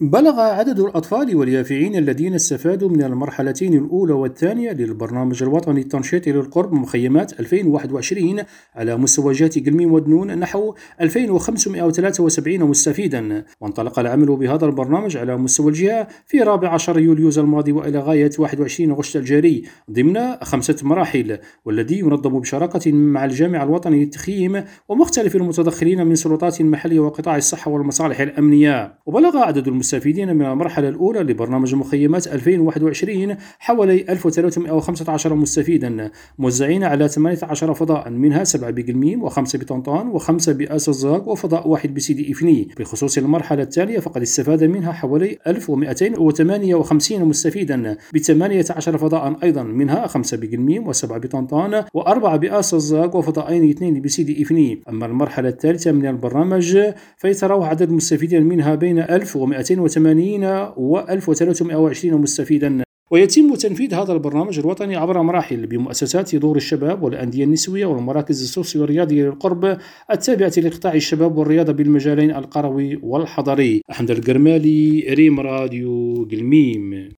بلغ عدد الأطفال واليافعين الذين استفادوا من المرحلتين الأولى والثانية للبرنامج الوطني التنشيطي للقرب مخيمات 2021 على مستوى جهة قلميم ودنون نحو 2573 مستفيدا، وانطلق العمل بهذا البرنامج على مستوى الجهة في 14 يوليوز الماضي وإلى غاية 21 أغسطس الجاري ضمن 5 مراحل، والذي ينظم بشراكة مع الجامع الوطني للتخييم ومختلف المتدخلين من سلطات المحلية وقطاع الصحة والمصالح الأمنية. وبلغ عدد المستفيدين من المرحلة الأولى لبرنامج مخيمات 2021 حوالي 1315 مستفيدا موزعين على 18 فضاء، منها 7 بقلميم و5 بطنطان و5 بآس الزاق وفضاء واحد بسيدي إفني. بخصوص المرحلة التالية فقد استفاد منها حوالي 1258 مستفيدا ب18 فضاء أيضا، منها 5 بقلميم و7 بطنطان و4 بآس الزاق وفضاءين 2 بسيدي إفني. أما المرحلة الثالثة من البرنامج فيتراوح عدد المستفيدين منها بين 1280 و 1320 مستفيدا. ويتم تنفيذ هذا البرنامج الوطني عبر مراحل بمؤسسات دور الشباب والأندية النسوية والمراكز السوسيو الرياضية للقرب التابعة لقطاع الشباب والرياضة بالمجالين القروي والحضري. أحمد القرمالي، ريم راديو قلميم.